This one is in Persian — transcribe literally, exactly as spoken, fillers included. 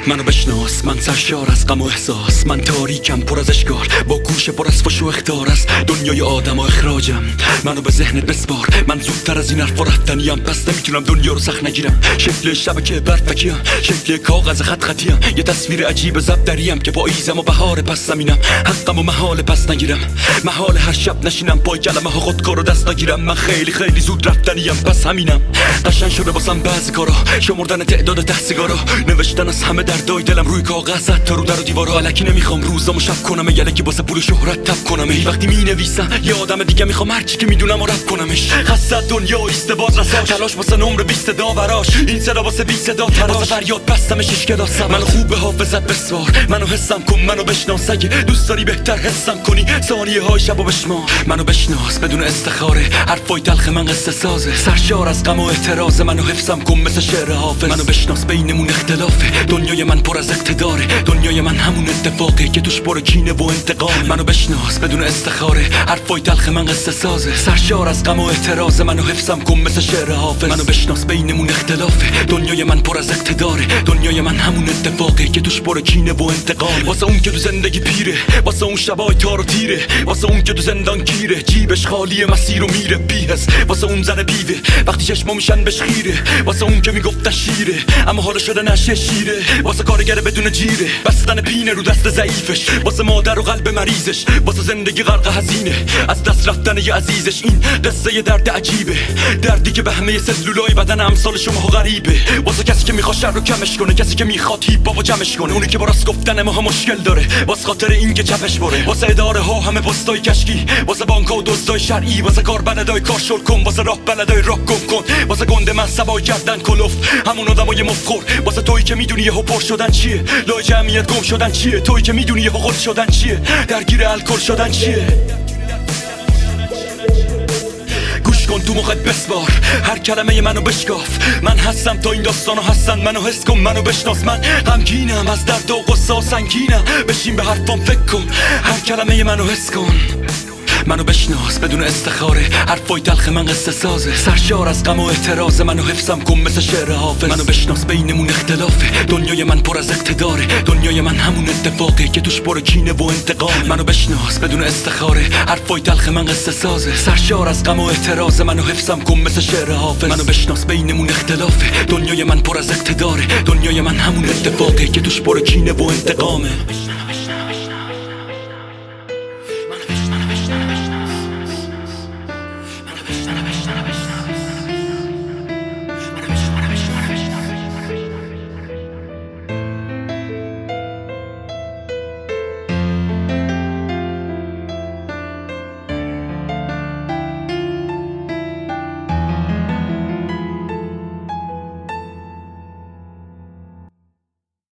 منو بشناس، من سرشار از غم و احساس، من تاریکم پر از اشکال، با گوش پر از فش و اخطار، از دنیای آدم و اخراجم. منو به ذهنت بسپار، من زودتر از این حرفا رفتنیم، پس نمیتونم دنیا رو سخت نگیرم. شکل شبکه برفکیم، شکل کاغذ خط خطیم، یه تصویر عجیب ضبط دریم که پاییزم و بهار پس زمینم. حقم و محال پس نگیرم، محال هر شب نشینم پای کلمه ها خودکارو دست نگیرم. من خیلی خیلی زود رفتنیم، پس همینم. قشنگ شده واسم بعضی کارا، شمردن تعداد ته سیگارا، نوشتن از همه دردای دلم روی کاغذ، تا رو در و دیوارا. الکی نمیخوام روزامو شب کنم، یلکی واسه پول و شهرت تب کنم. ای وقتی مینویسم یه آدم دیگه میخوام هرچی که میدونم و رد کنمش. خسته دنیا ایست باز رساش، تلاش واسه نمر بیست داوراش، این صدا واسه بی صدا تراش، واسه فریاد بستمش اشکلا سباش. منو خوب به حافظت بسوار، منو حسم کن، منو بشناس، اگه دوست داری بهتر حسم کنی ثانیه های شبو بشمار. منو بشناس بدون استخاره، حرفای تلخ من قصه سازه، سرشار از غم و اعتراض، منو حفظم کن مثل شعر حافظ. منو بشناس بینمون اختلافه، دنیای من پر از اقتداره، دنیای من همون اتفاقه که توش پر کینه و انتقام. منو بشناس بدون استخاره، حرفای تلخ من قصه سازه، سرشار از غم و اعتراض، منو حفظم کن مثل شعر حافظ. منو بشناس بینمون اختلافه، دنیای من پر از اقتداره، دنیای من همون اتفاقه که توش پر کینه و انتقام. واسه اون که تو زندگی پیره، واسه اون شبای تار و تیره، واسه اون که تو زندان گیره، جیبش خالی مسیر و میره بی‌حس، واسه اون زن بیوه وقتی چشما میشن بهش خیره، واسه اون که میگفتن شیره اما حالا شده نشه شیره، واسه کارگر بدون جیره، بستن پینه رو دست ضعیفش، واسه مادر و قلب مریضش، واسه زندگی غرق هزینه از دست رفتن یه عزیزش. این قصه یه درد عجیبه، دردی که به همه سلولای بدن امثال شما غریبه، واسه کسی که میخواد شر رو کمش کنه، کسی که میخواد هیپ هاپو جمعش کنه، اونی که با راست گفتن ما مشکل داره، واسه خاطر این که چپش بره، واسه اداره ها همه پستای کشکی، واسه بانک‌ها و دزدای شرعی، واسه کار بلدای کار شل کن، واسه راه بلدای راه گم کن، واسه گنده من سبای کردن کلفت، همون آدمای مفخور، واسه تویی که میدونی یهو پر شدن چیه، لای جمعیت گم شدن چیه، تویی که میدونی یهو خود شدن چیه، درگیر الکل شدن چیه. گوش کن تو مخت بسپار، هر کلمه منو بشکاف، من هستم تا این داستانو هستن، منو حس کن، منو بشناس. من غمگینم از درد و غصه و سنگینم، بشین به حرفام فکر کن، هر کلمه منو حس کن. منو بشناس بدون استخاره، حرفای تلخ من قصه سازه، سرشار از غم و اعتراض، منو حفظم کن مثل شعر حافظ. منو بشناس بینمون اختلافه، دنیای من پر از اقتداره، دنیای من همون اتفاقه که توش پر کینه و انتقام. منو بشناس بدون استخاره، حرفای تلخ من قصه سازه، سرشار از غم و اعتراض، منو حفظم کن مثل شعر حافظ. منو بشناس بینمون اختلافه، دنیای من پر از اقتداره، دنیای من همون اتفاقه که توش پر کینه و انتقامه.